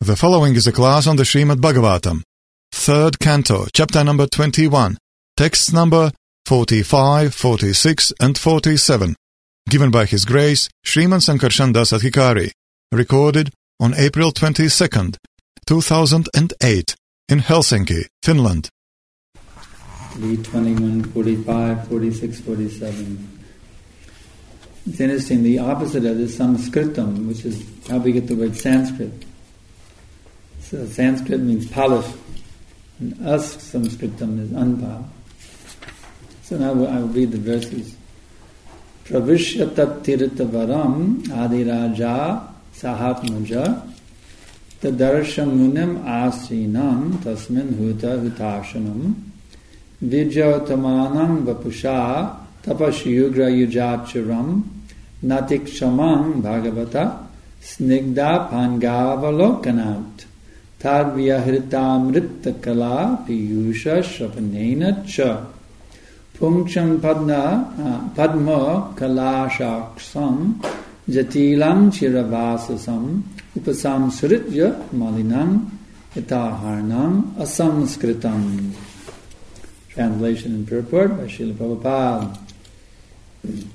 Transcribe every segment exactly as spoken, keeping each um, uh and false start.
The following is a class on the Srimad Bhagavatam, third canto, chapter number twenty-one, texts number forty-five, forty-six and forty-seven, given by His Grace Sriman Sankarshan Das Adhikari, recorded on April twenty-second, two thousand eight, in Helsinki, Finland. B twenty-one, forty-five, forty-six, forty-seven. It's interesting, the opposite of this Sanskritam, which is how we get the word Sanskrit. So Sanskrit means polished, and us Sanskritam is unpolished. So now I will read the verses. Pravishyatat tirtavaram adiraja sahatmaja tadarsham munim asinam tasmin huta hutashanam vijyotamanam vapusha tapashyugra yujacharam natikshamam bhagavata snigdha pangavalokanat tad vyahritamritta kala piyusha shravanena cha Pungcham padna padma kalashaksam jatilam chiravasasam upasam suritya malinam itaharnam asamskritam. Translation and purport by Srila Prabhupada.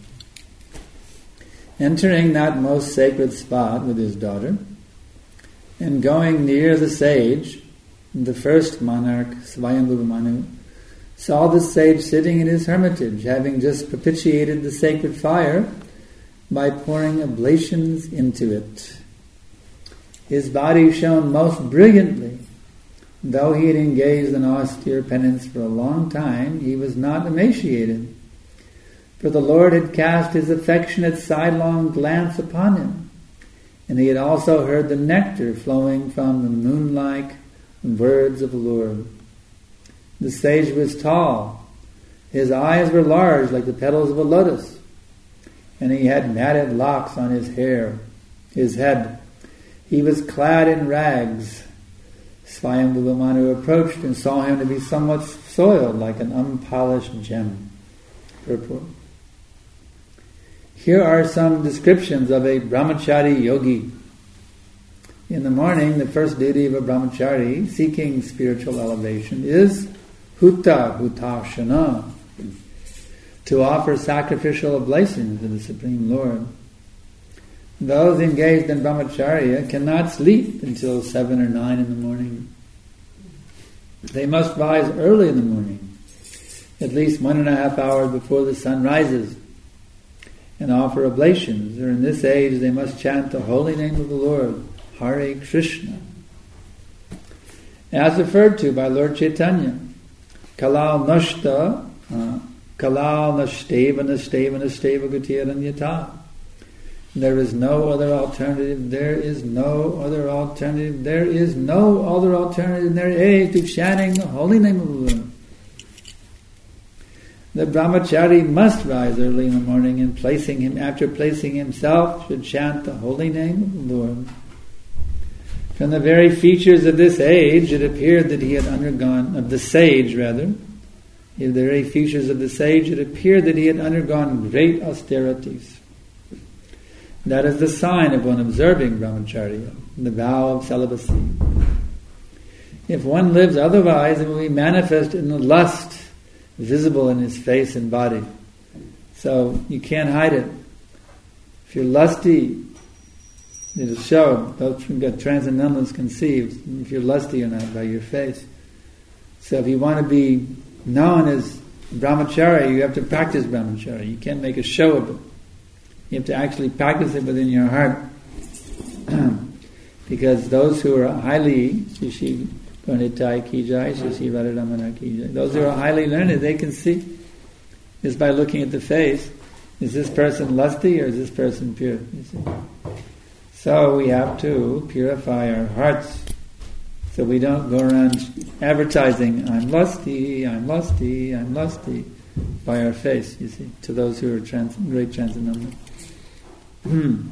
Entering that most sacred spot with his daughter, and going near the sage, the first monarch, Swayambhuva Manu, saw the sage sitting in his hermitage, having just propitiated the sacred fire by pouring oblations into it. His body shone most brilliantly. Though he had engaged in austere penance for a long time, he was not emaciated, for the Lord had cast his affectionate sidelong glance upon him, and he had also heard the nectar flowing from the moon-like words of the Lord. The sage was tall. His eyes were large like the petals of a lotus, and he had matted locks on his hair, his head. He was clad in rags. Swayambhuva Manu approached and saw him to be somewhat soiled like an unpolished gem. Purport. Here are some descriptions of a brahmachari yogi. In the morning, the first duty of a brahmachari seeking spiritual elevation is Huta Hutashana, to offer sacrificial oblations to the Supreme Lord. Those engaged in brahmacharya cannot sleep until seven or nine in the morning. They must rise early in the morning, at least one and a half hours before the sun rises, and offer oblations, or in this age they must chant the holy name of the Lord, Hare Krishna. As referred to by Lord Chaitanya, Kalal nashta, uh, kalal nashteva nashteva nashteva gutiranyata. There is no other alternative, there is no other alternative, there is no other alternative in their age to chanting the holy name of the Lord. The brahmachari must rise early in the morning and placing him, after placing himself, should chant the holy name of the Lord. From the very features of this age, it appeared that he had undergone, of the sage rather, in the very features of the sage, it appeared that he had undergone great austerities. That is the sign of one observing brahmacharya, the vow of celibacy. If one lives otherwise, it will be manifest in the lust visible in his face and body. So you can't hide it. If you're lusty, it'll show. Those who got transcendentalists conceived, if you're lusty or not, by your face. So if you want to be known as brahmacharya, you have to practice brahmacharya. You can't make a show of it. You have to actually practice it within your heart. Because those who are highly, Shishi Panitai Ki Jai, Shishi Radharamana Ki Jai, those who are highly learned, they can see just by looking at the face, is this person lusty or is this person pure? You see. So we have to purify our hearts so we don't go around advertising, I'm lusty, I'm lusty, I'm lusty, by our face, you see, to those who are trans- great transcendentalists. Hmm.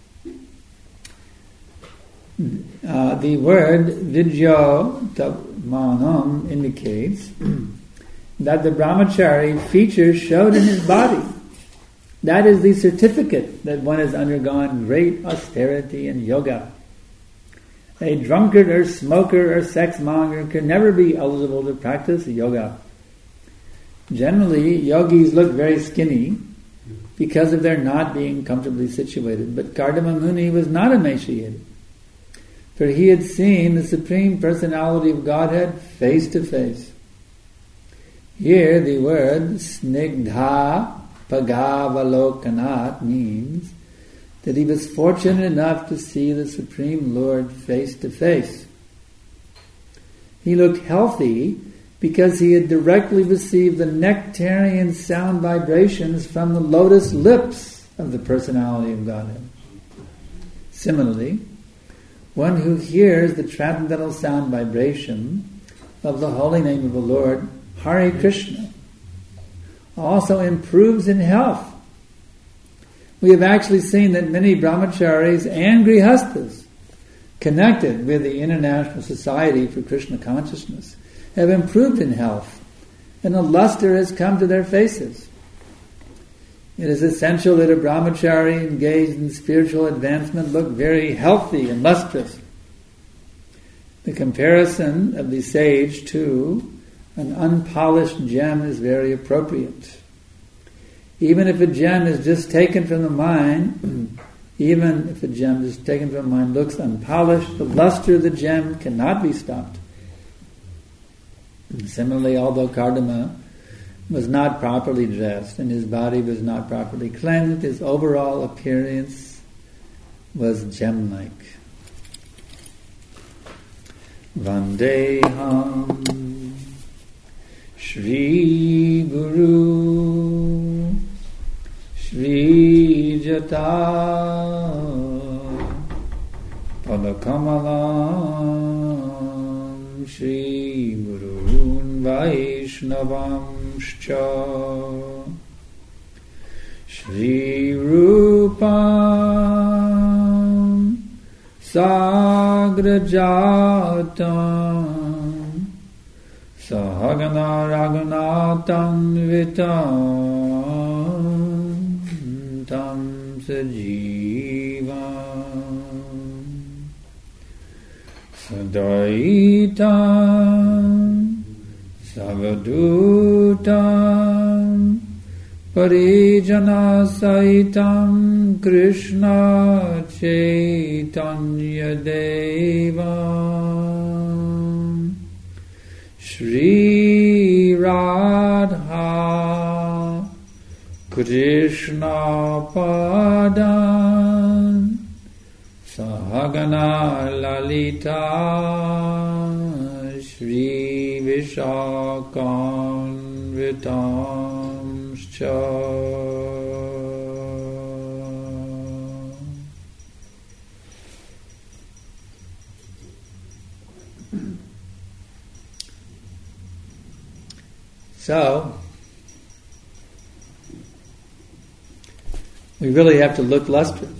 Uh, the word Vijyotamanam indicates that the brahmachari features showed in his body. That is the certificate that one has undergone great austerity and yoga. A drunkard or smoker or sex monger can never be eligible to practice yoga. Generally, yogis look very skinny because of their not being comfortably situated. But Kardama Muni was not emaciated, for he had seen the Supreme Personality of Godhead face to face. Here the word snigdha pagavalokanat means that he was fortunate enough to see the Supreme Lord face to face. He looked healthy because he had directly received the nectarian sound vibrations from the lotus lips of the Personality of Godhead. Similarly, one who hears the transcendental sound vibration of the holy name of the Lord, Hare Krishna, also improves in health. We have actually seen that many brahmacharis and grihastas connected with the International Society for Krishna Consciousness have improved in health, and a luster has come to their faces. It is essential that a brahmachari engaged in spiritual advancement look very healthy and lustrous. The comparison of the sage to an unpolished gem is very appropriate. Even if a gem is just taken from the mine, even if a gem is taken from the mine looks unpolished, the luster of the gem cannot be stopped. And similarly, although Kardama was not properly dressed and his body was not properly cleansed, his overall appearance was gem-like. Vandeham Shri Guru Shri Jata Padakamalam Shri Gurun Vaishnavamscha Shri Rupam Sagrajatam Sahagana Raghunatam Vitam Tam Sajivam Sadaitam Savadutam Parijana Saitam Krishna Chaitanya Devam Shri Radha Krishna Padan Sahagana Lalita Shri Vishakanvitamscha So, we really have to look lustrous.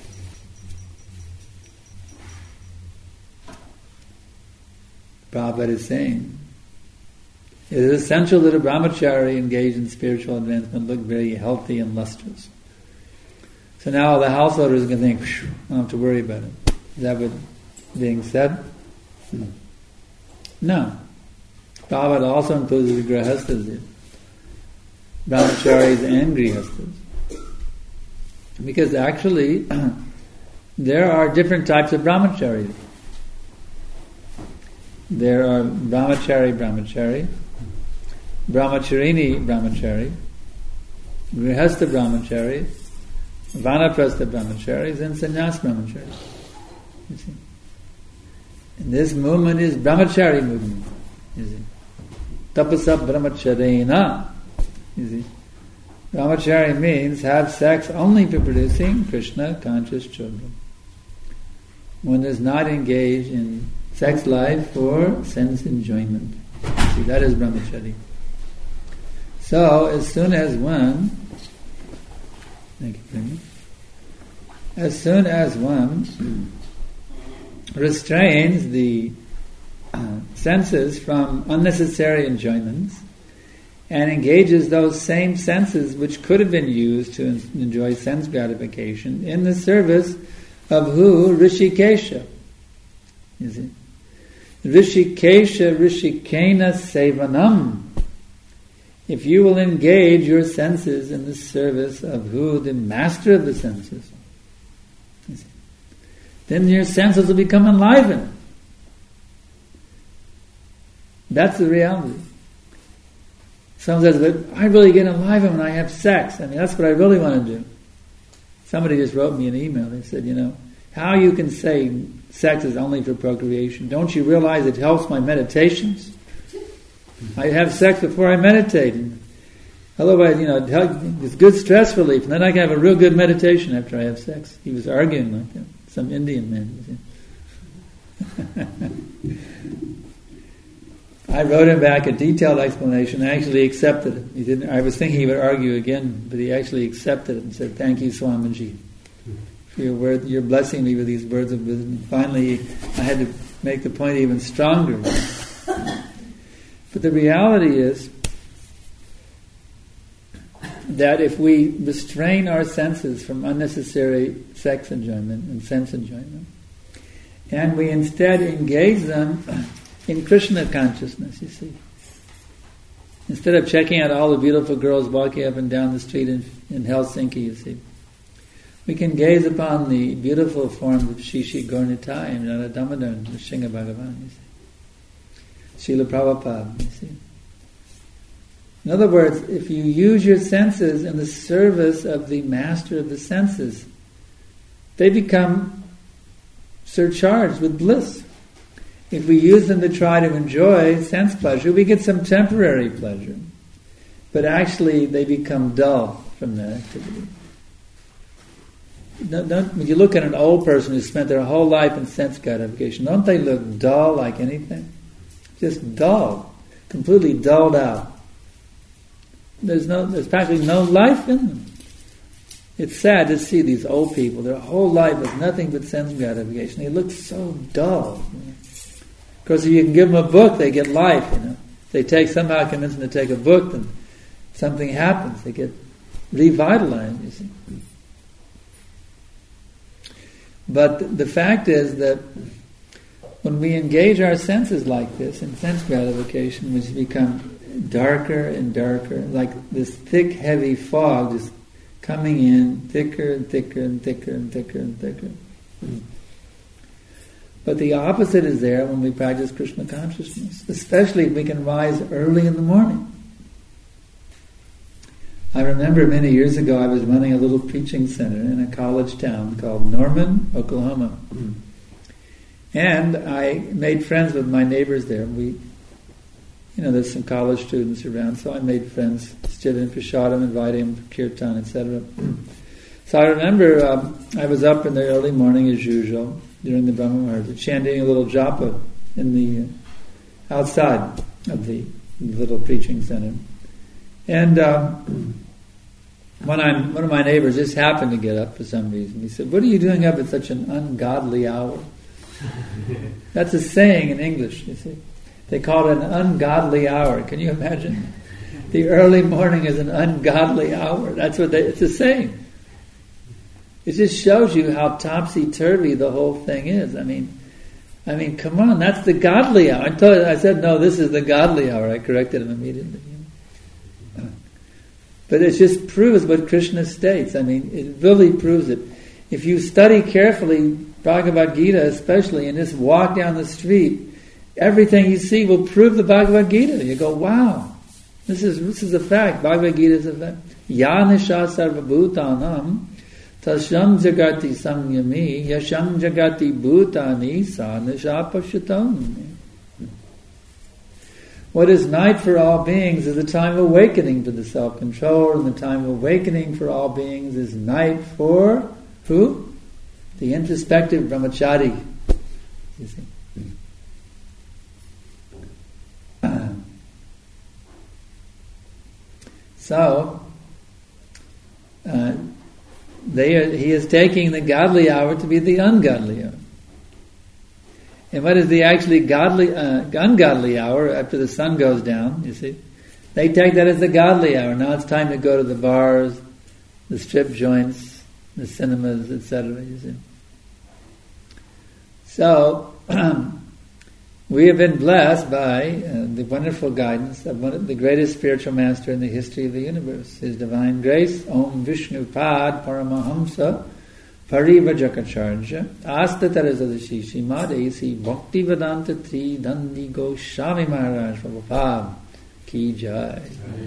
Prabhupada is saying, it is essential that a brahmachari engaged in spiritual advancement look very healthy and lustrous. So now the householders can think, I don't have to worry about it. Is that what being said? No. No. Prabhupada also includes the grihastas here. Brahmacharis and grihastas. Because actually, there are different types of brahmacharis. There are brahmachari brahmachari, brahmacharini brahmachari, grihasta brahmachari, vanaprastha brahmacharis, and sannyas brahmacharis. You see? And this movement is brahmachari movement. You see? Tapasa brahmacharena. You see? Brahmachari means have sex only for producing Krishna conscious children. One is not engaged in sex life for sense enjoyment. See, that is brahmachari. So, as soon as one, thank you very much, as soon as one restrains the uh, senses from unnecessary enjoyments and engages those same senses which could have been used to enjoy sense gratification in the service of who? Rishikesha. You see? Rishikesha Rishikena Sevanam. If you will engage your senses in the service of who? The master of the senses. You see? Then your senses will become enlivened. That's the reality. Someone says, but I really get enlivened when I have sex. I mean, that's what I really want to do. Somebody just wrote me an email. They said, you know, how you can say sex is only for procreation. Don't you realize it helps my meditations? I have sex before I meditate. And otherwise, you know, it's good stress relief. And then I can have a real good meditation after I have sex. He was arguing like that. Some Indian man. I wrote him back a detailed explanation. I actually accepted it. He didn't. I was thinking he would argue again, but he actually accepted it and said, "Thank you, Swamiji, for your word. You're blessing me with these words of wisdom." Finally, I had to make the point even stronger. But the reality is that if we restrain our senses from unnecessary sex enjoyment and sense enjoyment, and we instead engage them in Krishna consciousness, you see. Instead of checking out all the beautiful girls walking up and down the street in, in Helsinki, you see, we can gaze upon the beautiful forms of Shishi Gaurnitai and Radha Damodar and Shinga Bhagavan, you see. Srila Prabhupada, you see. In other words, if you use your senses in the service of the master of the senses, they become surcharged with bliss. If we use them to try to enjoy sense pleasure, we get some temporary pleasure. But actually they become dull from that activity. Don't, don't, when you look at an old person who spent their whole life in sense gratification, don't they look dull like anything? Just dull. Completely dulled out. There's no, there's practically no life in them. It's sad to see these old people, their whole life is nothing but sense gratification. They look so dull. You know? Because if you can give them a book, they get life, you know. If they take, somehow convince them to take a book, then something happens. They get revitalized, you see. But the fact is that when we engage our senses like this, in sense gratification, which become darker and darker, like this thick, heavy fog just coming in, thicker and thicker and thicker and thicker and thicker. But the opposite is there when we practice Krishna consciousness, especially if we can rise early in the morning. I remember many years ago I was running a little preaching center in a college town called Norman, Oklahoma. And I made friends with my neighbors there. We, you know, there's some college students around, so I made friends, stood in prasadam, inviting them to kirtan, et cetera. So I remember um, I was up in the early morning as usual, during the Brahma Muhurta, chanting a little japa in the uh, outside of the little preaching center. And um, when I'm, one of my neighbors just happened to get up for some reason. He said, "What are you doing up at such an ungodly hour?" That's a saying in English, you see. They call it an ungodly hour. Can you imagine? The early morning is an ungodly hour. That's what they, it's a saying. It just shows you how topsy-turvy the whole thing is. I mean, I mean, come on, that's the godly hour. I told you, I said, no, this is the godly hour. I corrected him immediately. But it just proves what Krishna states. I mean, it really proves it. If you study carefully Bhagavad Gita especially, and just walk down the street, everything you see will prove the Bhagavad Gita. You go, wow, this is this is a fact. Bhagavad Gita is a fact. Ya nisha sarvabhutanam tasyam jagati samyami yasham jagati bhutani sa nisha pashyatami. What is night for all beings is the time of awakening to the self-control, and the time of awakening for all beings is night for who? The introspective brahmachari. You see? So, uh, they are, he is taking the godly hour to be the ungodly hour. And what is the actually godly, uh, ungodly hour after the sun goes down, you see? They take that as the godly hour. Now it's time to go to the bars, the strip joints, the cinemas, et cetera, you see. So, we have been blessed by uh, the wonderful guidance of one of the greatest spiritual master in the history of the universe. His divine grace, Om Vishnu Pad Paramahamsa Parivajakacharya Astatarasadasi Shrimad A.C. Bhaktivedanta Tri Dandi Goswami Maharaj Prabhupada Ki Jai.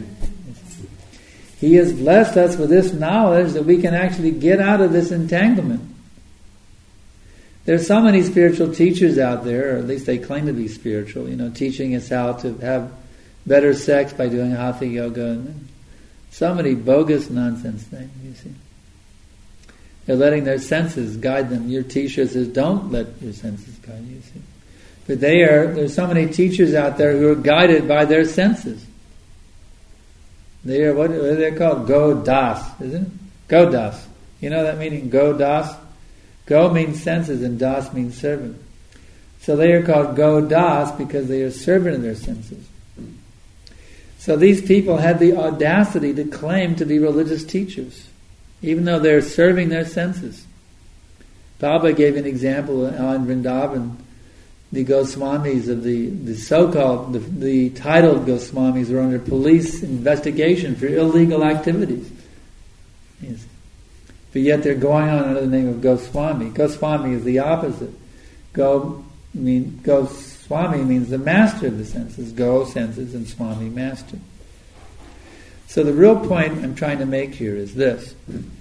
He has blessed us with this knowledge that we can actually get out of this entanglement. There's so many spiritual teachers out there, or at least they claim to be spiritual, you know, teaching us how to have better sex by doing hatha yoga, and so many bogus nonsense things, you see. They're letting their senses guide them. Your teacher says, don't let your senses guide you, see. But they are, there's so many teachers out there who are guided by their senses. They are, what, what are they called? Go das, isn't it? Go das. You know that meaning, go das? Go means senses and das means servant. So they are called go das because they are servant of their senses. So these people had the audacity to claim to be religious teachers, even though they're serving their senses. Baba gave an example on Vrindavan. The Goswamis of the, the so-called, the, the titled Goswamis were under police investigation for illegal activities. Yes. But yet they're going on under the name of Goswami. Goswami is the opposite. Go mean Goswami means the master of the senses. Go, senses, and Swami, master. So the real point I'm trying to make here is this.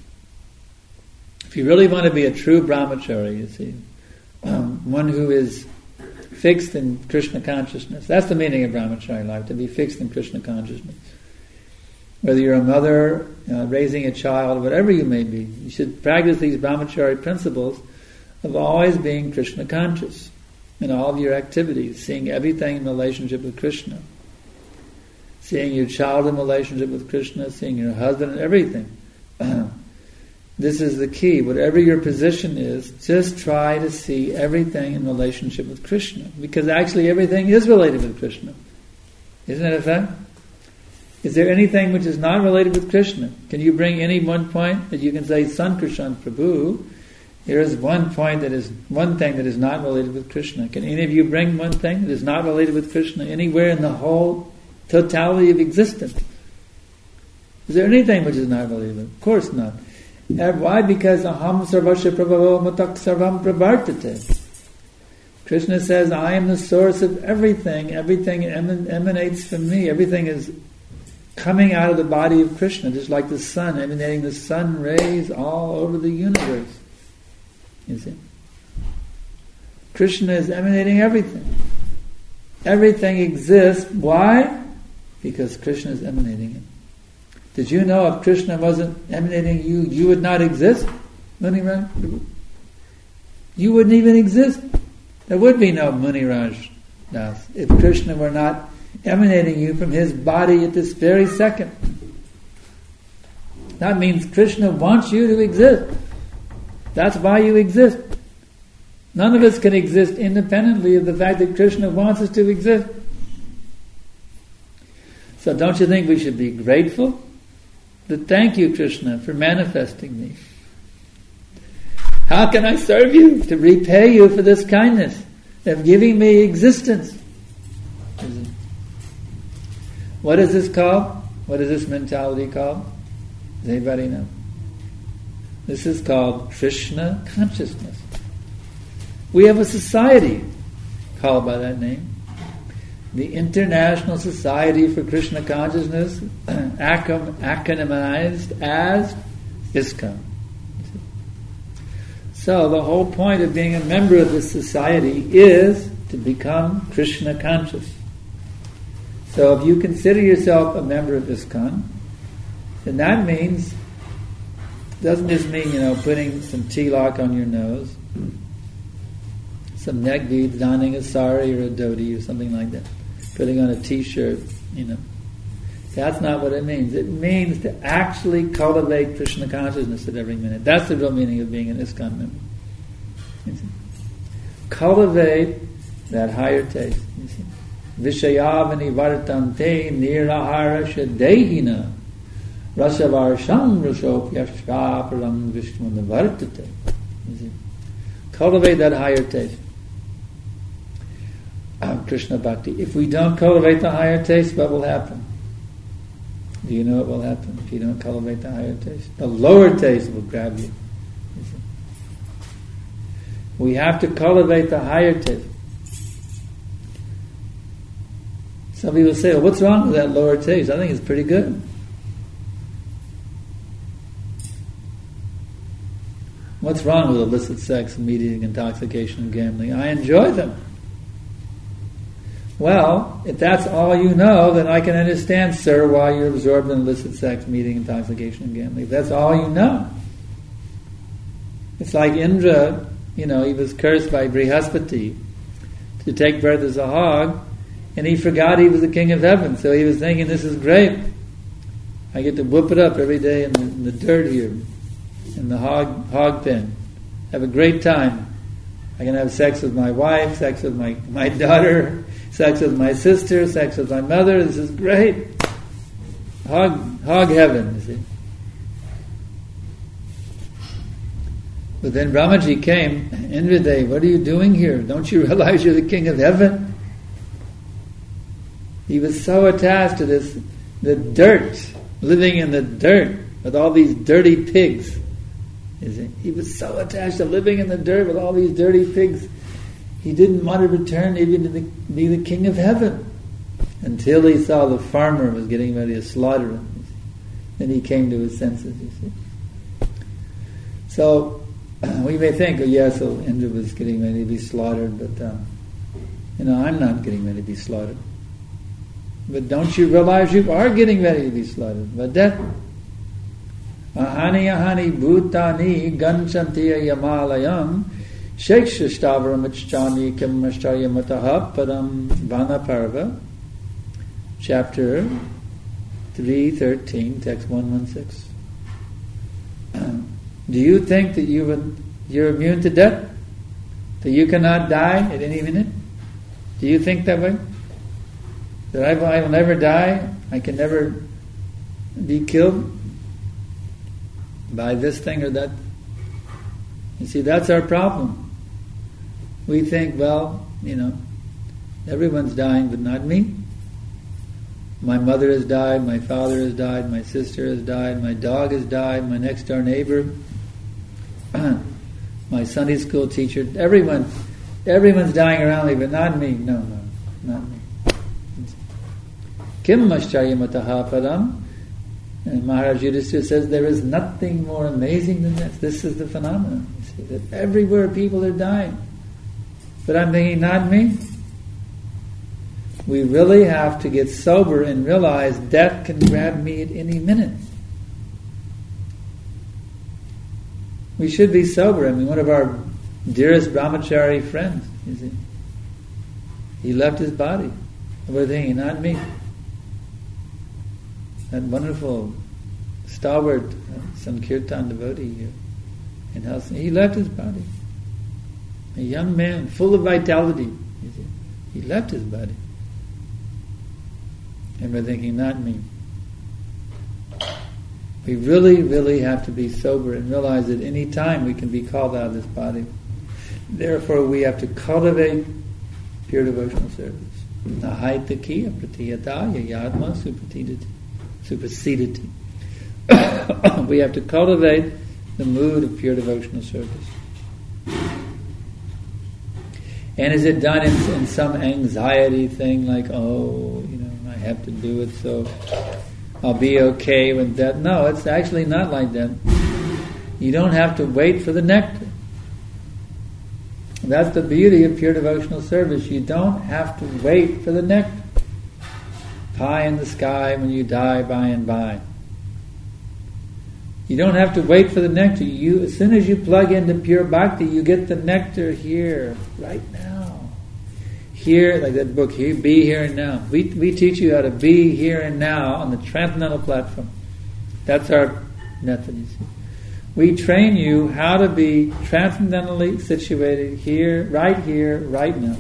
If you really want to be a true brahmachari, you see, um, one who is fixed in Krishna consciousness. That's the meaning of brahmachari life, to be fixed in Krishna consciousness. Whether you're a mother, uh, raising a child, whatever you may be, you should practice these brahmachari principles of always being Krishna conscious in all of your activities, seeing everything in relationship with Krishna, seeing your child in relationship with Krishna, seeing your husband and everything. This is the key. Whatever your position is, just try to see everything in relationship with Krishna, because actually everything is related with Krishna. Isn't that a fact? Is there anything which is not related with Krishna? Can you bring any one point that you can say, Sankarshan Prabhu, there is one point that is, one thing that is not related with Krishna. Can any of you bring one thing that is not related with Krishna anywhere in the whole totality of existence? Is there anything which is not related with? Of course not. And why? Because aham sarvasya prabhavo matak sarvam pravartate. Krishna says, I am the source of everything. Everything eman- emanates from me. Everything is coming out of the body of Krishna, just like the sun, emanating the sun rays all over the universe. You see? Krishna is emanating everything. Everything exists. Why? Because Krishna is emanating it. Did you know if Krishna wasn't emanating you, you would not exist? Muniraj? You wouldn't even exist. There would be no Muniraj Das if Krishna were not emanating you from his body at this very second. That means Krishna wants you to exist. That's why you exist. None of us can exist independently of the fact that Krishna wants us to exist. So don't you think we should be grateful? That thank you, Krishna, for manifesting me. How can I serve you? To repay you for this kindness of giving me existence. What is this called? What is this mentality called? Does anybody know? This is called Krishna consciousness. We have a society called by that name. The International Society for Krishna Consciousness, acronymized as ISKCON. So the whole point of being a member of this society is to become Krishna conscious. So if you consider yourself a member of ISKCON, then that means, doesn't just mean, you know, putting some tilak on your nose, some neck beads, donning a sari or a dhoti or something like that, putting on a t-shirt, you know. That's not what it means. It means to actually cultivate Krishna consciousness at every minute. That's the real meaning of being an ISKCON member. You see? Cultivate that higher taste. You see? Vishayavani vartante nirahara shadehina rasavarsham rasopyashkaparam vishmana vartate. Cultivate that higher taste. Krishna Bhakti. If we don't cultivate the higher taste, what will happen? Do you know what will happen if you don't cultivate the higher taste? The lower taste will grab you. you see. We have to cultivate the higher taste. Some people say, well, what's wrong with that lower taste? I think it's pretty good. What's wrong with illicit sex, meat-eating, intoxication, and gambling? I enjoy them. Well, if that's all you know, then I can understand, sir, why you're absorbed in illicit sex, meat-eating, intoxication, and gambling. If that's all you know. It's like Indra, you know, he was cursed by Brihaspati to take birth as a hog, and he forgot he was the king of heaven. So he was thinking, this is great. I get to whoop it up every day in the, in the dirt here, in the hog hog pen. Have a great time. I can have sex with my wife, sex with my, my daughter, sex with my sister, sex with my mother. This is great. Hog, hog heaven, you see. But then Brahmaji came, Indradev, what are you doing here? Don't you realize you're the king of heaven? He was so attached to this, the dirt, living in the dirt with all these dirty pigs. He was so attached to living in the dirt with all these dirty pigs, he didn't want to return even to the, be the king of heaven. Until he saw the farmer was getting ready to slaughter him. Then he came to his senses, you see. So, we may think, oh yeah, so Indra was getting ready to be slaughtered, but, um, you know, I'm not getting ready to be slaughtered. But don't you realize you are getting ready to be slaughtered? But that... Ahani ahani bhutani ganchantiya yamalayam shekshashtavaramichchani kimmashtaryamataha param vanaparva, chapter three thirteen, text one one six. Do you think that you would, you're immune to death? That you cannot die at any minute? Do you think that way? That I will, I will never die? I can never be killed by this thing or that? You see, that's our problem. We think, well, you know, everyone's dying, but not me. My mother has died, my father has died, my sister has died, my dog has died, my next door neighbor, my Sunday school teacher, everyone, everyone's dying around me, but not me. No, no, not me. Kim mascharya param. And Maharaj Yudhishthira says there is nothing more amazing than this. This is the phenomenon. You see, that everywhere people are dying. But I'm thinking, not me. We really have to get sober and realize death can grab me at any minute. We should be sober. I mean, one of our dearest brahmachari friends, you see, he left his body. And we're thinking, not me. That wonderful, stalwart uh, Sankirtan devotee here in Helsinki, he left his body. A young man, full of vitality. He left his body. And we're thinking, not me. We really, really have to be sober and realize that any time we can be called out of this body. Therefore, we have to cultivate pure devotional service. Nahaitakiya pratiyataya yadma supratidati. Supersedity. We have to cultivate the mood of pure devotional service. And is it done in, in some anxiety thing like, oh, you know, I have to do it so I'll be okay with that? No, it's actually not like that. You don't have to wait for the nectar. That's the beauty of pure devotional service. You don't have to wait for the nectar. Pie in the sky when you die by and by. You don't have to wait for the nectar. You, as soon as you plug into pure bhakti, you get the nectar here, right now. Here, like that book, here, be here and now. We we teach you how to be here and now on the transcendental platform. That's our method, you see. We train you how to be transcendentally situated here, right here, right now.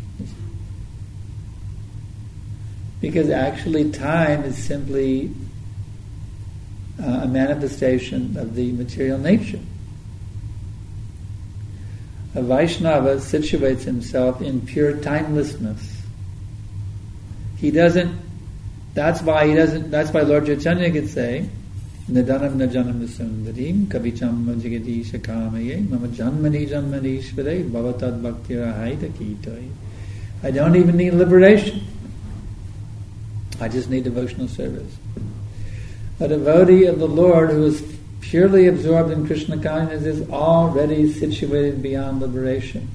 Because actually time is simply uh, a manifestation of the material nature. A Vaishnava situates himself in pure timelessness. He doesn't, that's why he doesn't, that's why Lord Chaitanya could say, Nidanam najanam sundarim kavicham jagati shakamaye mama janmani janmani shvare bhavatad bhaktira haida kitoi. I don't even need liberation. I just need devotional service. A devotee of the Lord who is purely absorbed in Krishna consciousness is already situated beyond liberation.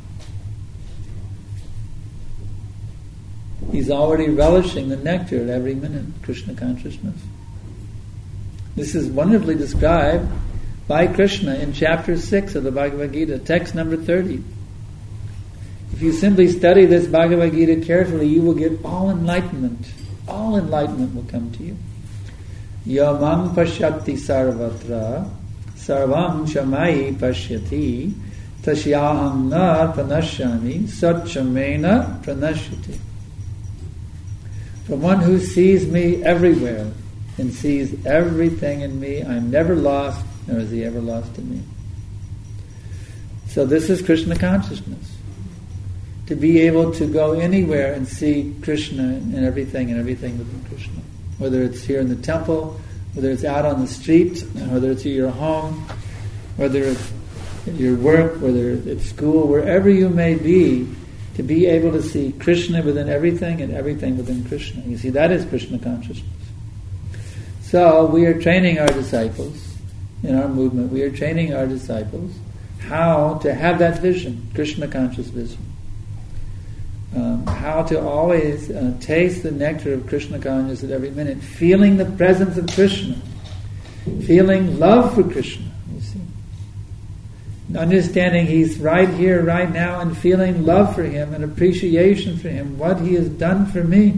He's already relishing the nectar at every minute, Krishna consciousness. This is wonderfully described by Krishna in chapter six of the Bhagavad Gita, text number thirty. If you simply study this Bhagavad Gita carefully, you will get all enlightenment. All enlightenment will come to you. Yamam pashyati sarvatra sarvam chamai pashyati tashyaham na pranashyami satchamena pranashyati. From one who sees me everywhere and sees everything in me, I'm never lost, nor is he ever lost in me. So this is Krishna consciousness. To be able to go anywhere and see Krishna and everything and everything within Krishna. Whether it's here in the temple, whether it's out on the street, whether it's at your home, whether it's at your work, whether it's at school, wherever you may be, to be able to see Krishna within everything and everything within Krishna. You see, that is Krishna consciousness. So we are training our disciples in our movement. We are training our disciples how to have that vision, Krishna conscious vision. Um, how to always uh, taste the nectar of Krishna consciousness at every minute, feeling the presence of Krishna, feeling love for Krishna, you see. Understanding He's right here, right now, and feeling love for Him and appreciation for Him, what He has done for me.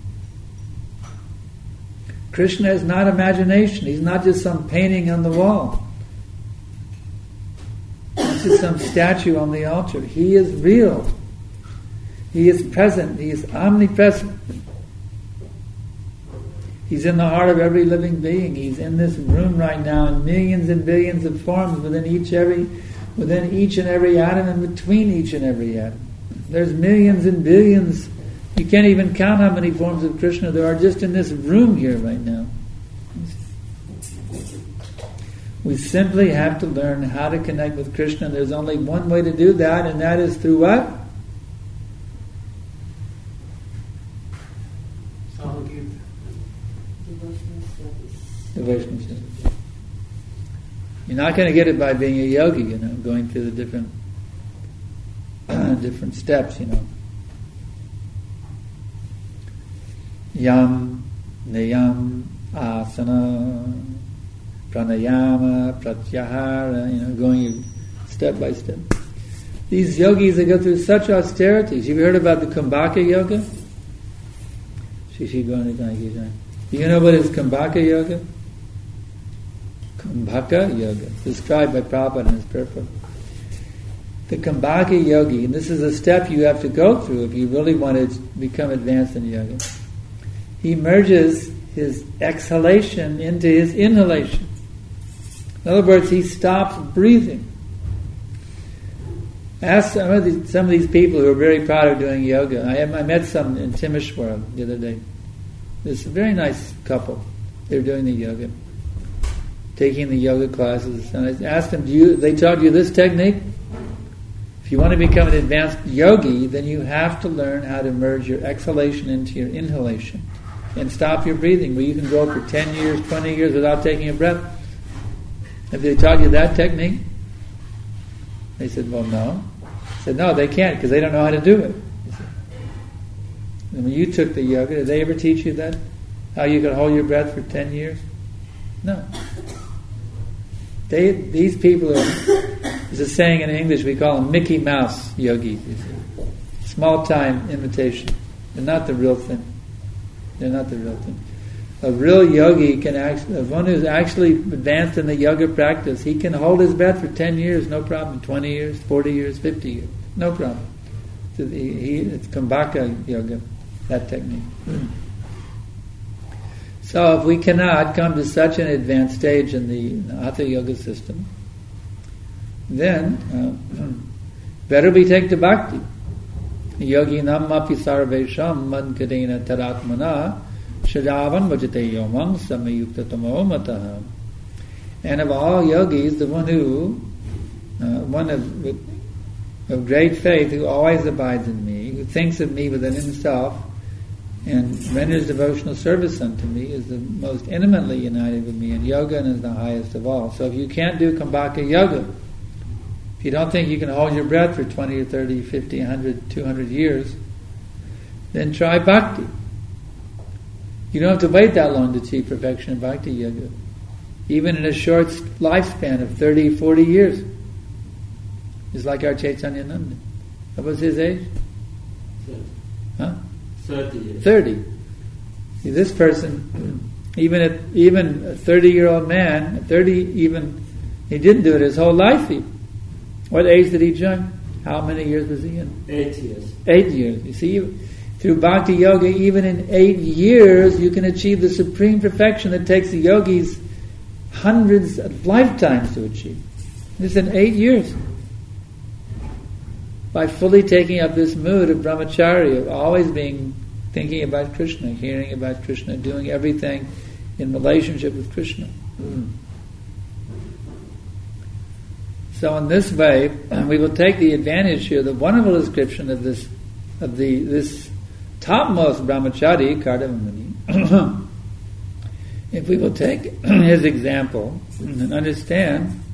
Krishna is not imagination. He's not just some painting on the wall. He's just some statue on the altar. He is real. He is present. He is omnipresent. He's in the heart of every living being. He's in this room right now in millions and billions of forms within each every, within each and every atom and between each and every atom. There's millions and billions. You can't even count how many forms of Krishna there are just in this room here right now. We simply have to learn how to connect with Krishna. There's only one way to do that, and that is through what? Devotional service. You're not going to get it by being a yogi, you know, going through the different uh, different steps, you know. Yam, niyam, asana, pranayama, pratyahara, you know, going step by step. These yogis, they go through such austerities. You've heard about the Kumbhaka yoga? Do you know what is Kumbhaka yoga? Kumbhaka yoga, described by Prabhupada in his purport. The Kumbhaka yogi, and this is a step you have to go through if you really want to become advanced in yoga. He merges his exhalation into his inhalation. In other words, he stops breathing. Ask some of, these, some of these people who are very proud of doing yoga. I, have, I met some in Timeshwara the other day. This very nice couple. They were doing the yoga, taking the yoga classes, and I asked them, "Do you?" They taught you this technique. If you want to become an advanced yogi, then you have to learn how to merge your exhalation into your inhalation, and stop your breathing. Where you can go for ten years, twenty years without taking a breath. Have they taught you that technique? They said, "Well, no." I said, "No, they can't because they don't know how to do it." And when you took the yoga, did they ever teach you that? How you could hold your breath for ten years? No. They, these people are, there's a saying in English, we call them Mickey Mouse yogis. Small time imitation. They're not the real thing. They're not the real thing. A real yogi can actually, one who's actually advanced in the yoga practice, he can hold his breath for ten years, no problem. twenty years, forty years, fifty years, no problem. So he, he, it's Kumbhaka yoga, that technique. So if we cannot come to such an advanced stage in the Hatha Yoga system, then uh, better we take to bhakti. yoginam api sarvesham madgadena taratmana shadavan vajate yomam samayukta tamo mataha. And of all yogis, the one who, uh, one of, of great faith, who always abides in me, who thinks of me within himself, and renders devotional service unto me, is the most intimately united with me in yoga and is the highest of all. So if you can't do Kumbhaka yoga, if you don't think you can hold your breath for twenty or thirty, fifty, one hundred, two hundred years, then try bhakti. You don't have to wait that long to achieve perfection in bhakti yoga. Even in a short lifespan of thirty, forty years. It's like our Chaitanya Nanda. What was his age? thirty. Huh? Thirty years. Thirty. See, this person, even at, even a thirty-year-old man, at thirty even, he didn't do it his whole life. He, what age did he join? How many years was he in? Eight years. Eight years. You see, through bhakti yoga, even in eight years, you can achieve the supreme perfection that takes the yogis hundreds of lifetimes to achieve. This in eight years. By fully taking up this mood of brahmacharya, of always being thinking about Krishna, hearing about Krishna, doing everything in relationship with Krishna. Mm. So in this way, we will take the advantage here, the wonderful description of this, of the this topmost brahmachari, Kardama. If we will take his example and understand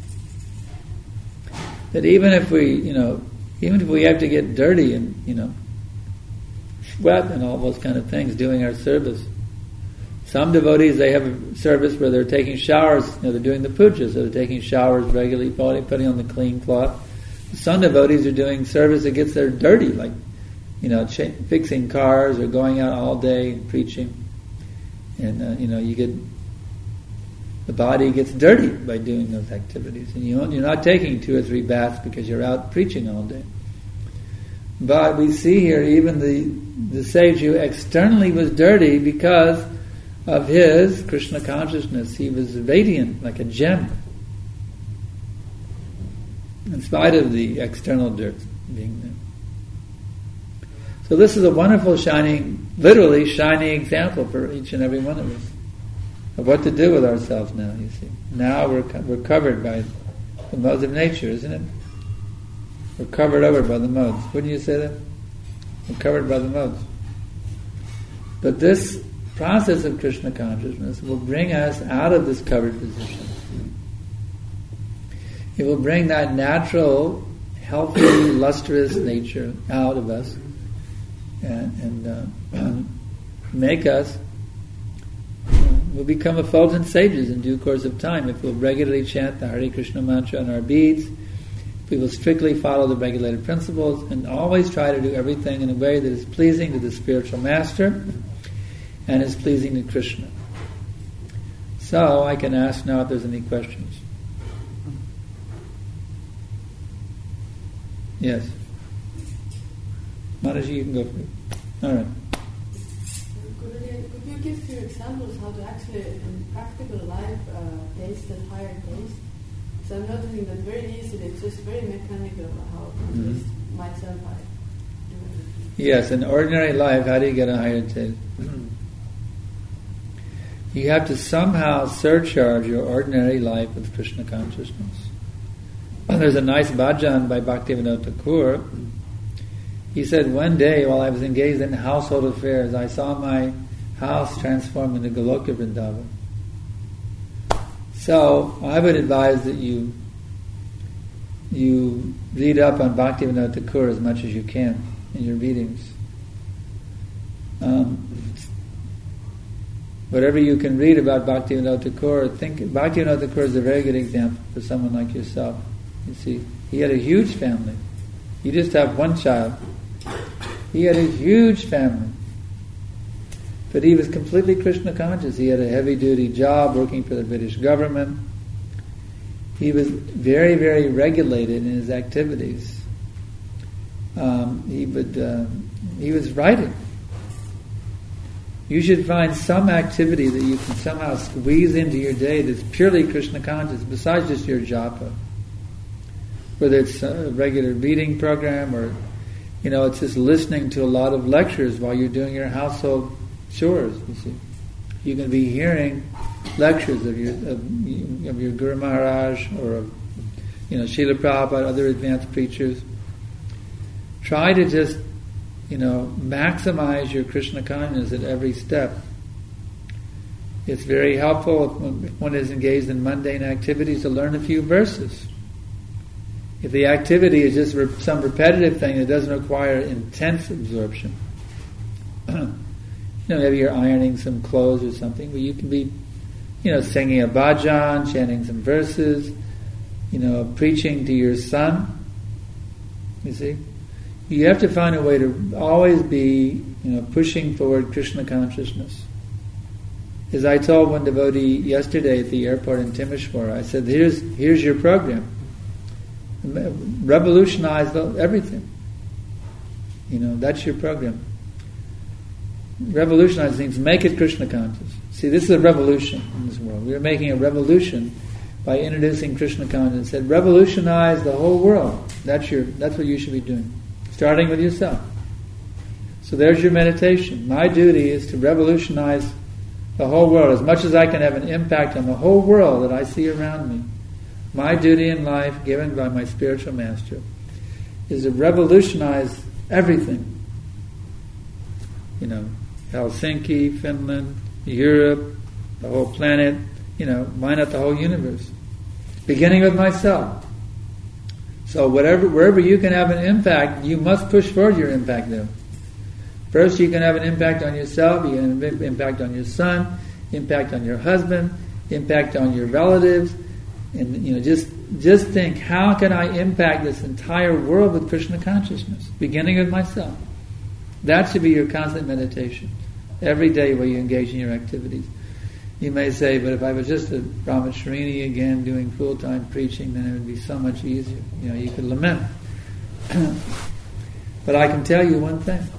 that even if we, you know, even if we have to get dirty and, you know, sweat and all those kind of things doing our service. Some devotees, they have a service where they're taking showers, you know, they're doing the puja, so they're taking showers regularly, putting on the clean cloth. Some devotees are doing service that gets their dirty, like, you know, ch- fixing cars or going out all day and preaching. And, uh, you know, you get, the body gets dirty by doing those activities. And you, you're not taking two or three baths because you're out preaching all day. But we see here even the, the sage who externally was dirty because of his Krishna consciousness. He was radiant, like a gem, in spite of the external dirt being there. So this is a wonderful shining, literally shining example for each and every one of us of what to do with ourselves now, you see. Now we're we're covered by the modes of nature, isn't it? We're covered over by the modes. Wouldn't you say that? We're covered by the modes. But this process of Krishna consciousness will bring us out of this covered position. It will bring that natural, healthy, lustrous nature out of us and, and uh, make us, uh, we'll become effulgent sages in due course of time if we'll regularly chant the Hare Krishna mantra on our beads. We will strictly follow the regulated principles and always try to do everything in a way that is pleasing to the spiritual master and is pleasing to Krishna. So I can ask now if there's any questions. Yes. Mataji, you can go for it. All right. Could you, could you give few examples how to actually, in practical life, uh, taste that higher taste? So I'm noticing that very easily, it's just very mechanical how to Mm-hmm. taste myself. I do it. Yes, in ordinary life, how do you get a higher taste? You have to somehow surcharge your ordinary life with Krishna consciousness. And there's a nice bhajan by Bhaktivinoda Thakur. He said, one day while I was engaged in household affairs, I saw my house transformed into Goloka Vrindavan. So I would advise that you you read up on Bhaktivinoda Thakur as much as you can in your readings. Um, whatever you can read about Bhaktivinoda Thakur, think Bhaktivinoda Thakur is a very good example for someone like yourself. You see, he had a huge family. You just have one child. He had a huge family. But he was completely Krishna conscious. He had a heavy-duty job working for the British government. He was very, very regulated in his activities. Um, he would, uh, he was writing. You should find some activity that you can somehow squeeze into your day that's purely Krishna conscious, besides just your japa. Whether it's a regular reading program or You know, it's just listening to a lot of lectures while you're doing your household chores, you see. You can be hearing lectures of your of, of your Guru Maharaj or of, you know, Srila Prabhupada, other advanced preachers. Try to just, you know, maximize your Krishna consciousness at every step. It's very helpful if one is engaged in mundane activities to learn a few verses. If the activity is just re- some repetitive thing that doesn't require intense absorption, you know, maybe you're ironing some clothes or something, where you can be, you know, singing a bhajan, chanting some verses, you know, preaching to your son. You see, you have to find a way to always be, you know, pushing forward Krishna consciousness. As I told one devotee yesterday at the airport in Timeshwara, I said, "Here's here's your program. Revolutionize everything. You know, that's your program. Revolutionize things, make it Krishna conscious. See, this is a revolution in this world. We are making a revolution by introducing Krishna consciousness. Said, revolutionize the whole world. That's your. That's what you should be doing, starting with yourself. So there's your meditation. My duty is to revolutionize the whole world as much as I can have an impact on the whole world that I see around me. My duty in life, given by my spiritual master, is to revolutionize everything. You know, Helsinki, Finland, Europe, the whole planet, you know, why not the whole universe? Beginning with myself. So whatever, wherever you can have an impact, you must push forward your impact there. First, you can have an impact on yourself, you can have an impact on your son, impact on your husband, impact on your relatives, and you know, just just think, how can I impact this entire world with Krishna consciousness? Beginning with myself. That should be your constant meditation. Every day where you engage in your activities. You may say, but if I was just a brahmacharini again doing full-time preaching, then it would be so much easier. You know, you could lament. But I can tell you one thing.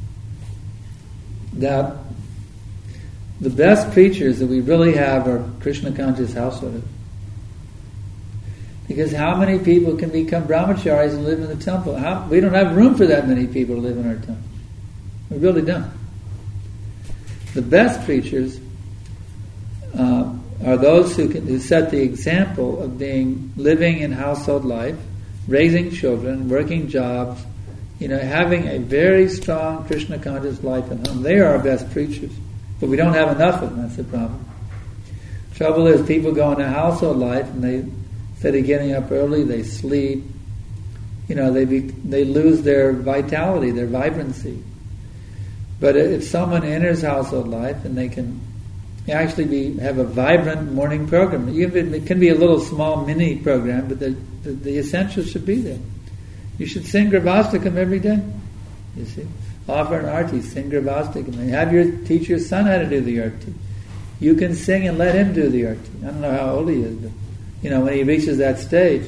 That the best preachers that we really have are Krishna conscious householders. Because how many people can become brahmacharis and live in the temple? How, we don't have room for that many people to live in our temple. We really don't. The best preachers uh, are those who, can, who set the example of being living in household life, raising children, working jobs, you know, having a very strong Krishna conscious life at home. They are our best preachers. But we don't have enough of them, that's the problem. Trouble is, people go into household life and they, instead of getting up early, they sleep. You know, they be, they lose their vitality, their vibrancy. But if someone enters household life and they can actually be have a vibrant morning program, even it can be a little small mini program, but the, the, the essentials should be there. You should sing Gravastikam every day. You see, offer an arti, sing Gravastikam, and have your teach your son how to do the arti. You can sing and let him do the arti. I don't know how old he is, but you know when he reaches that stage.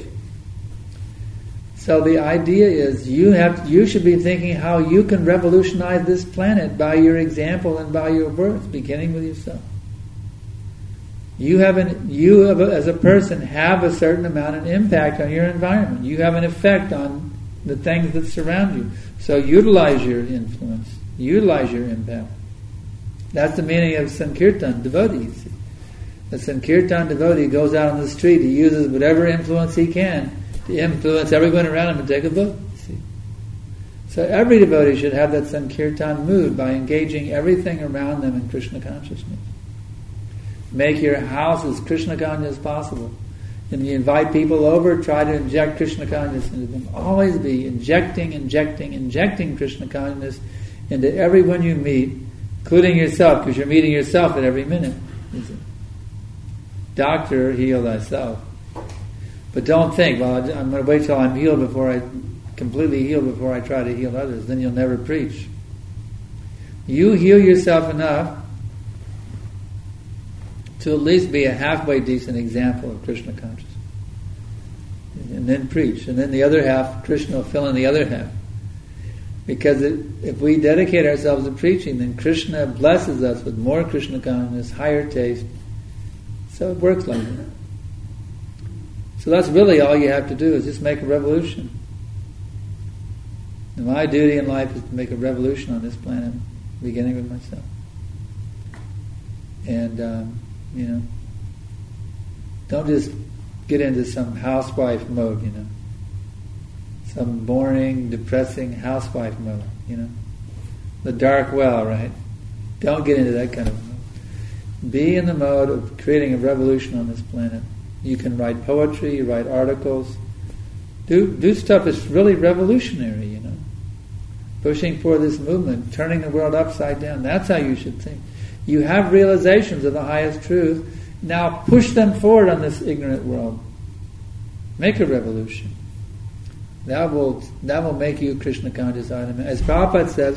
So the idea is you have you should be thinking how you can revolutionize this planet by your example and by your words, beginning with yourself. You have an you have a, as a person have a certain amount of impact on your environment. You have an effect on the things that surround you. So utilize your influence, utilize your impact. That's the meaning of Sankirtan, devotees. The Sankirtan devotee goes out on the street, he uses whatever influence he can to influence everyone around him and take a vote. See? So every devotee should have that Sankirtan mood by engaging everything around them in Krishna consciousness. Make your house as Krishna conscious as possible. And you invite people over, try to inject Krishna consciousness into them. Always be injecting, injecting, injecting Krishna consciousness into everyone you meet, including yourself, because you're meeting yourself at every minute. Doctor, heal thyself. But don't think, well, I'm going to wait till I'm healed before I, completely healed before I try to heal others. Then you'll never preach. You heal yourself enough to at least be a halfway decent example of Krishna consciousness. And then preach. And then the other half, Krishna will fill in the other half. Because it, if we dedicate ourselves to preaching, then Krishna blesses us with more Krishna consciousness, higher taste. So it works like that. So that's really all you have to do, is just make a revolution. And my duty in life is to make a revolution on this planet, beginning with myself. And, um, you know, don't just get into some housewife mode, you know. Some boring, depressing housewife mode, you know. The dark well, right? Don't get into that kind of mode. Be in the mode of creating a revolution on this planet. You can write poetry, you write articles. Do do stuff that's really revolutionary, you know. Pushing for this movement, turning the world upside down. That's how you should think. You have realizations of the highest truth. Now push them forward on this ignorant world. Make a revolution. That will that will make you Krishna conscious. As Prabhupada says,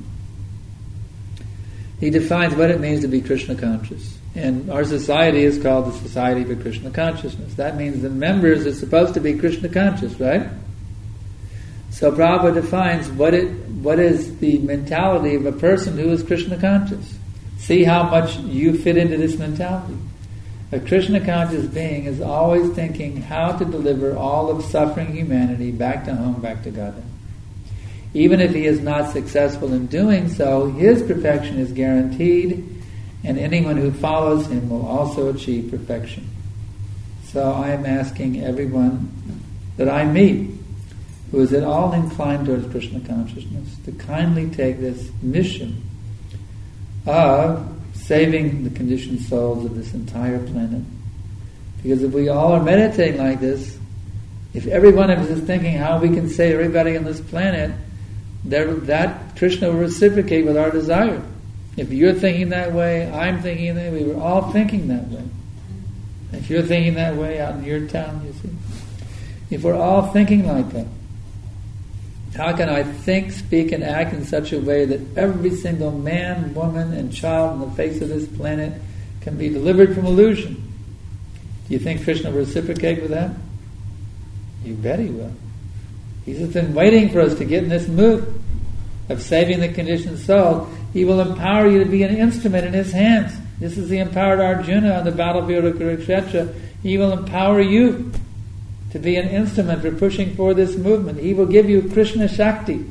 he defines what it means to be Krishna conscious. And our society is called the Society for Krishna Consciousness. That means the members are supposed to be Krishna conscious, right? So Prabhupada defines what it what is the mentality of a person who is Krishna conscious. See how much you fit into this mentality. A Krishna conscious being is always thinking how to deliver all of suffering humanity back to home, back to Godhead. Even if he is not successful in doing so, his perfection is guaranteed, and anyone who follows him will also achieve perfection. So I am asking everyone that I meet who is at all inclined towards Krishna consciousness to kindly take this mission of saving the conditioned souls of this entire planet. Because if we all are meditating like this, if every one of us is thinking how we can save everybody on this planet, there, that Krishna will reciprocate with our desire. If you're thinking that way, I'm thinking that way, we're all thinking that way. If you're thinking that way out in your town, you see. If we're all thinking like that, how can I think, speak, and act in such a way that every single man, woman, and child on the face of this planet can be delivered from illusion? Do you think Krishna will reciprocate with that? You bet he will. He's just been waiting for us to get in this mood of saving the conditioned soul. He will empower you to be an instrument in his hands. This is the empowered Arjuna on the battlefield of Kurukshetra. He will empower you to be an instrument for pushing for this movement. He will give you Krishna Shakti.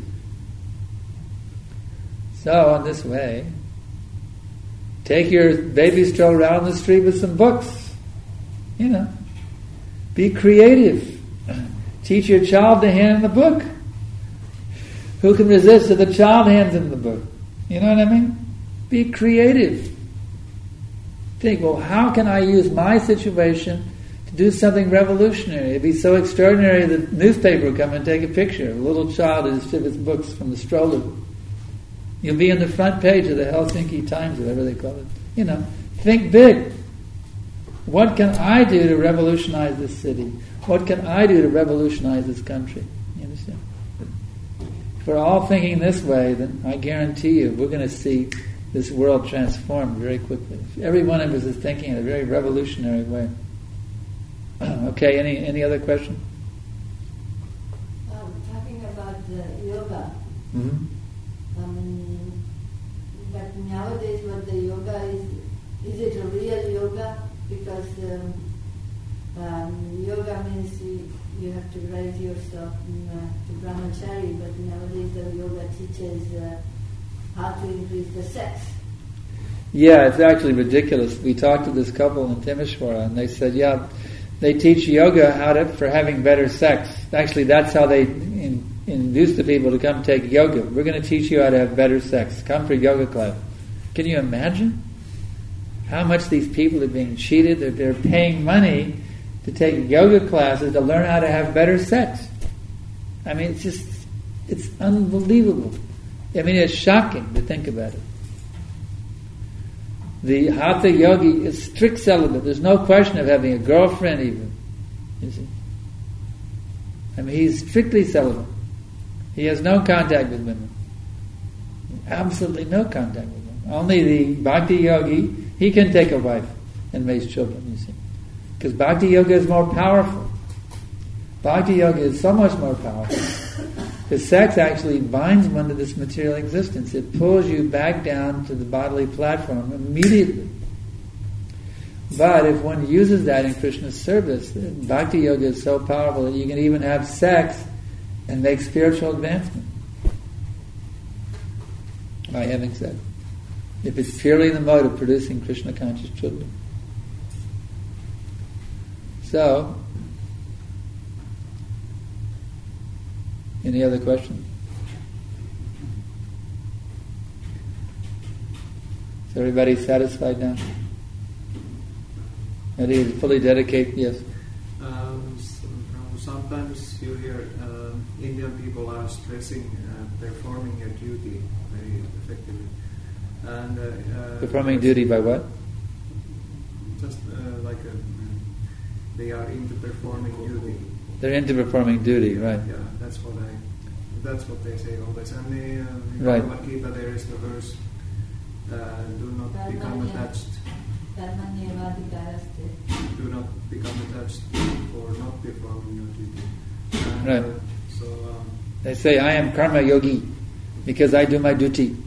So, in this way, take your baby stroll around the street with some books. You know, be creative. Teach your child to hand the book. Who can resist if the child hands him the book? You know what I mean? Be creative. Think, well, how can I use my situation to do something revolutionary? It'd be so extraordinary that the newspaper would come and take a picture of a little child who distributes books from the stroller. You'll be on the front page of the Helsinki Times, whatever they call it. You know, think big. What can I do to revolutionize this city? What can I do to revolutionize this country? You understand? If we're all thinking this way, then I guarantee you we're going to see this world transformed very quickly. If every one of us is thinking in a very revolutionary way. Okay, any any other question? Um, talking about uh, yoga. Mm-hmm. Um, but nowadays what the yoga is, is it a real yoga? Because um, um, yoga means you, you have to raise yourself in, uh, to brahmachari, but nowadays the yoga teaches uh, how to increase the sex. Yeah, it's actually ridiculous. We talked to this couple in Timeshwara, and they said, yeah, they teach yoga how to for having better sex. Actually, that's how they in, induce the people to come take yoga. We're going to teach you how to have better sex. Come for yoga class. Can you imagine how much these people are being cheated? They're, they're paying money to take yoga classes to learn how to have better sex. I mean, it's just, it's unbelievable. I mean, it's shocking to think about it. The Hatha yogi is strict celibate. There's no question of having a girlfriend even. You see? I mean, he's strictly celibate. He has no contact with women. Absolutely no contact with women. Only the bhakti yogi, he can take a wife and raise children, you see. Because bhakti yoga is more powerful. Bhakti yoga is so much more powerful. Because sex actually binds one to this material existence. It pulls you back down to the bodily platform immediately. But if one uses that in Krishna's service, Bhakti Yoga is so powerful that you can even have sex and make spiritual advancement. by having sex. If it's purely in the mode of producing Krishna conscious children. So, any other questions? Is everybody satisfied now? Ready to fully dedicate? Yes. Um, sometimes you hear uh, Indian people are stressing uh, performing a duty very effectively. And, uh, uh, Performing duty by what? Just uh, like a, they are into performing duty. They're into performing duty, right? Yeah, that's what I. That's what they say always. And they, uh, in Right. Bhagavad Gita there is the verse: uh, "Do not become attached. Do not become attached for not performing your duty." And, Right. Uh, so. Um, They say, I am karma yogi because I do my duty.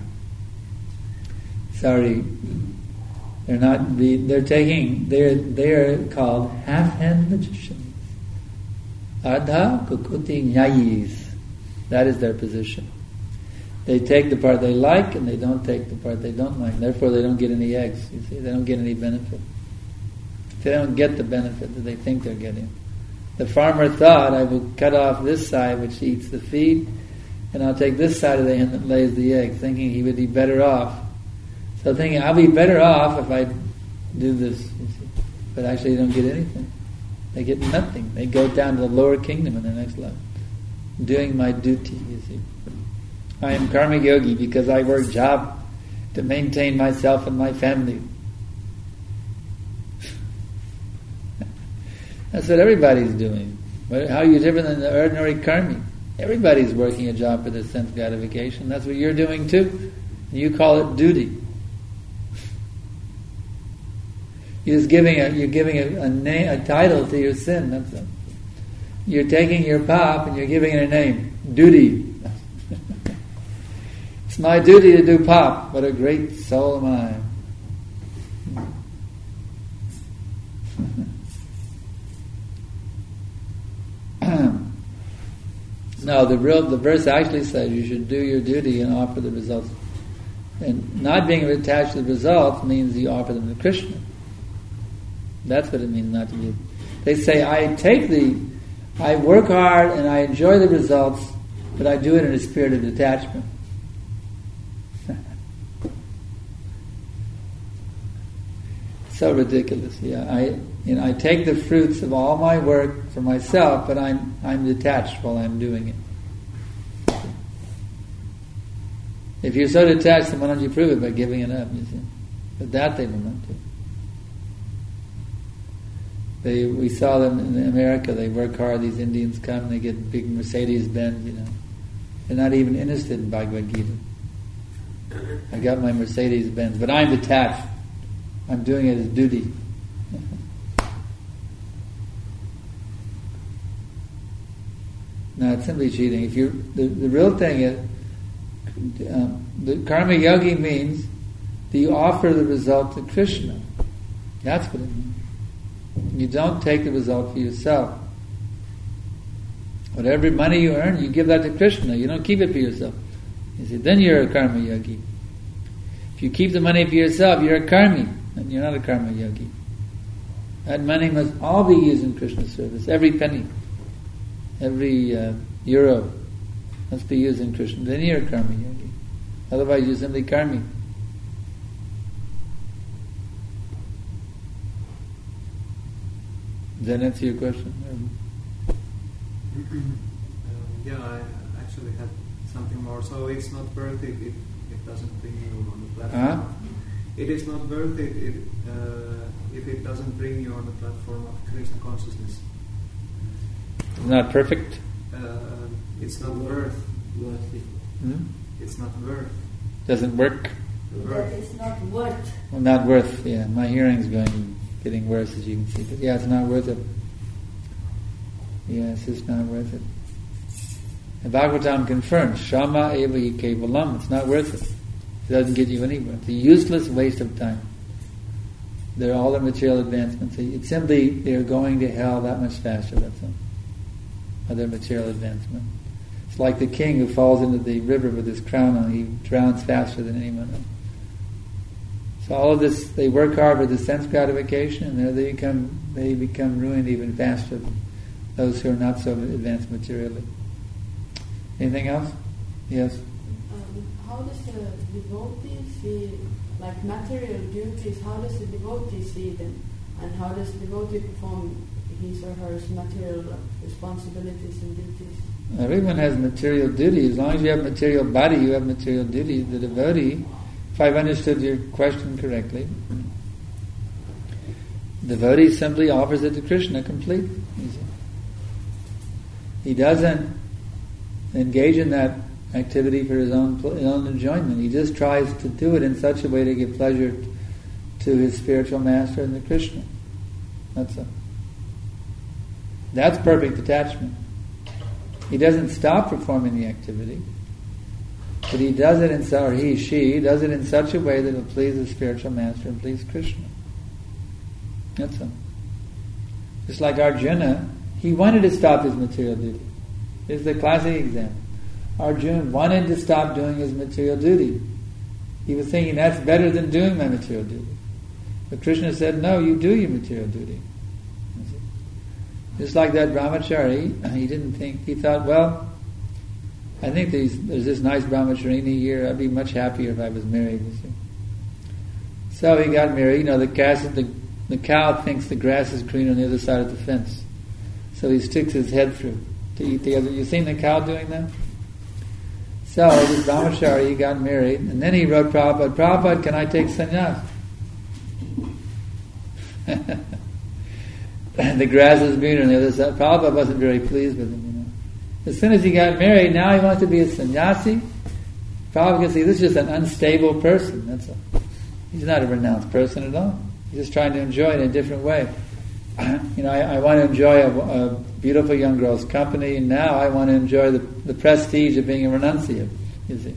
Sorry, they're not. The, they're taking. They're they're called half-hand magicians. Adha kukuti nyayis. That is their position. They take the part they like and they don't take the part they don't like. Therefore, they don't get any eggs. You see, they don't get any benefit. They don't get the benefit that they think they're getting. The farmer thought, I will cut off this side which eats the feed, and I'll take this side of the hen that lays the egg, thinking he would be better off. So thinking, I'll be better off if I do this. You see. But actually, they don't get anything. They get nothing. They go down to the lower kingdom in the next life. Doing my duty, you see. I am karma yogi because I work job to maintain myself and my family. That's what everybody's doing. How are you different than the ordinary karmi? Everybody's working a job for their sense gratification. That's what you're doing too. And you call it duty. You're just giving a you're giving a, a name, a title to your sin. That's it. You're taking your pop and you're giving it a name. Duty. It's my duty to do pop. What a great soul am I. No, the real the verse actually says you should do your duty and offer the results. And not being attached to the results means you offer them to Krishna. That's what it means not to be. They say, I take the, I work hard and I enjoy the results, but I do it in a spirit of detachment. So ridiculous. Yeah, I you know I take the fruits of all my work for myself, but I'm I'm detached while I'm doing it. If you're so detached, then why don't you prove it by giving it up? You see, but that they will not do. They we saw them in America. They work hard. These Indians come and they get big Mercedes Benz. You know, they're not even interested in Bhagavad Gita. I got my Mercedes Benz, but I'm detached. I'm doing it as duty. No, it's simply cheating. If you, the, the real thing is, um, the karma yogi means that you offer the result to Krishna. That's what it means. You don't take the result for yourself. Whatever money you earn, you give that to Krishna. You don't keep it for yourself. You see, then you're a karma yogi. If you keep the money for yourself, you're a karmi. And you're not a karma yogi. That money must all be used in Krishna's service. Every penny, every uh, euro must be used in Krishna. Then you're a karma yogi. Otherwise, you're simply karmi. Does that answer your question? uh, yeah, I actually had something more. So it's not worth it if it doesn't bring you on the platform. Huh? It is not worth it if, uh, if it doesn't bring you on the platform of Krishna consciousness. It's not perfect? Uh, it's not worth. Worth it. Hmm? It's not worth. Doesn't work? That is not worth. Well, not worth, yeah. My hearing's going, getting worse as you can see. But yeah, it's not worth it. Yes, it's not worth it. And Bhagavatam confirms, Shama eva hi kevalam, it's not worth it. It doesn't get you anywhere. It's a useless waste of time. They're all the material advancements. It's simply they're going to hell that much faster, that's all. Other material advancement. It's like the king who falls into the river with his crown on. He drowns faster than anyone else. So all of this, they work hard for the sense gratification, and there they become they become ruined even faster than those who are not so advanced materially. Anything else? Yes. Um, how does the devotee see, like material duties? How does the devotee see them, and how does the devotee perform his or her material responsibilities and duties? Everyone has material duty. As long as you have material body, you have material duty. The devotee, if I've understood your question correctly, the devotee simply offers it to Krishna complete. He doesn't engage in that activity for his own, his own enjoyment. He just tries to do it in such a way to give pleasure to his spiritual master and the Krishna. That's all. That's perfect detachment. He doesn't stop performing the activity, but he does it in, or he, she, does it in such a way that it will please the spiritual master and please Krishna. That's all. Just like Arjuna, he wanted to stop his material duty. This is the classic example. Arjuna wanted to stop doing his material duty. He was thinking, that's better than doing my material duty. But Krishna said, no, you do your material duty. Just like that brahmachari, he didn't think, he thought, well, I think there's, there's this nice brahmacharini here, I'd be much happier if I was married. You see. So he got married. You know, the, grass, the, the cow thinks the grass is green on the other side of the fence. So he sticks his head through to eat the other. You seen the cow doing that? So this brahmachari, he got married, and then he wrote Prabhupada, Prabhupada, can I take sannyas? The grass is greener on the other side. Prabhupada wasn't very pleased with him, you know. As soon as he got married, now he wants to be a sannyasi. Prabhupada can see this is just an unstable person, that's all. He's not a renounced person at all. He's just trying to enjoy it in a different way. You know, I, I want to enjoy a, a beautiful young girl's company, and now I want to enjoy the, the prestige of being a renunciate, you see.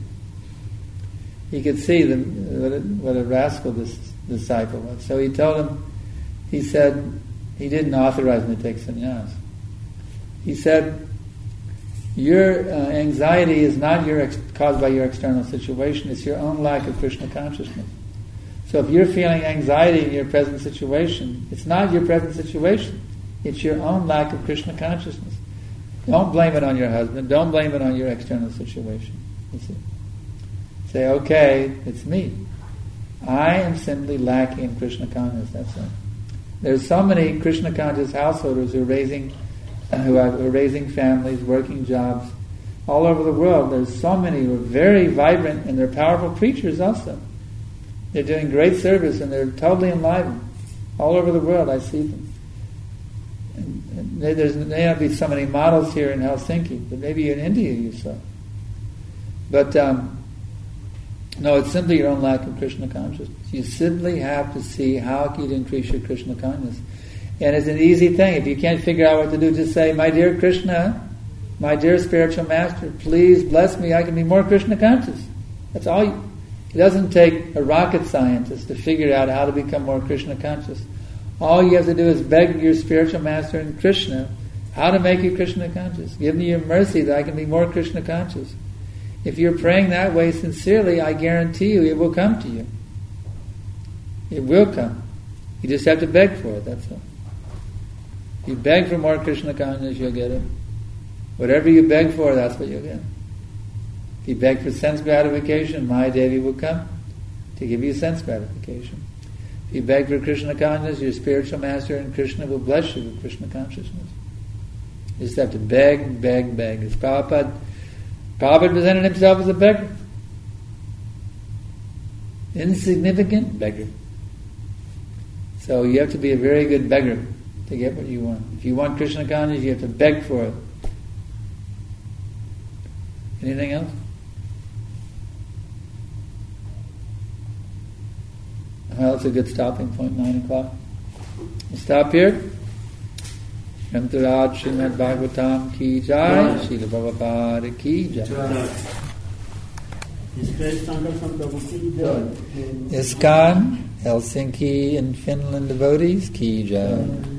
He could see the, what, a, what a rascal this disciple was. So he told him, he said, he didn't authorize him to take sannyas. He said, your uh, anxiety is not your ex- caused by your external situation, it's your own lack of Krishna consciousness. So if you're feeling anxiety in your present situation, it's not your present situation, it's your own lack of Krishna consciousness. Don't blame it on your husband, don't blame it on your external situation. You see. Say, okay, it's me. I am simply lacking in Krishna consciousness, that's it. There's so many Krishna conscious householders who are raising, who are, who are raising families, working jobs, all over the world. There's so many who are very vibrant, and they're powerful preachers also. They're doing great service, and they're totally enlivened. All over the world, I see them. And, and there's, there may not be so many models here in Helsinki, but maybe in India you saw. But um, no, it's simply your own lack of Krishna consciousness. You simply have to see how you'd increase your Krishna consciousness. And it's an easy thing. If you can't figure out what to do, just say, my dear Krishna, my dear spiritual master, please bless me, I can be more Krishna conscious. That's all. You, it doesn't take a rocket scientist to figure out how to become more Krishna conscious. All you have to do is beg your spiritual master and Krishna how to make you Krishna conscious. Give me your mercy that I can be more Krishna conscious. If you're praying that way sincerely, I guarantee you it will come to you. It will come. You just have to beg for it, that's all. If you beg for more Krishna consciousness, you'll get it. Whatever you beg for, that's what you'll get. If you beg for sense gratification, my Devi will come to give you sense gratification. If you beg for Krishna consciousness, your spiritual master and Krishna will bless you with Krishna consciousness. You just have to beg, beg, beg. As Prabhupada, Prabhupada presented himself as a beggar. Insignificant beggar. So you have to be a very good beggar to get what you want. If you want Krishna consciousness, you have to beg for it. Anything else? Well, that's a good stopping point, nine o'clock. We'll stop here. Antaraj Srimad Bhagavatam ki jai, Srila Prabhupada ki jai. ISKCON, Helsinki and Finland devotees ki jai.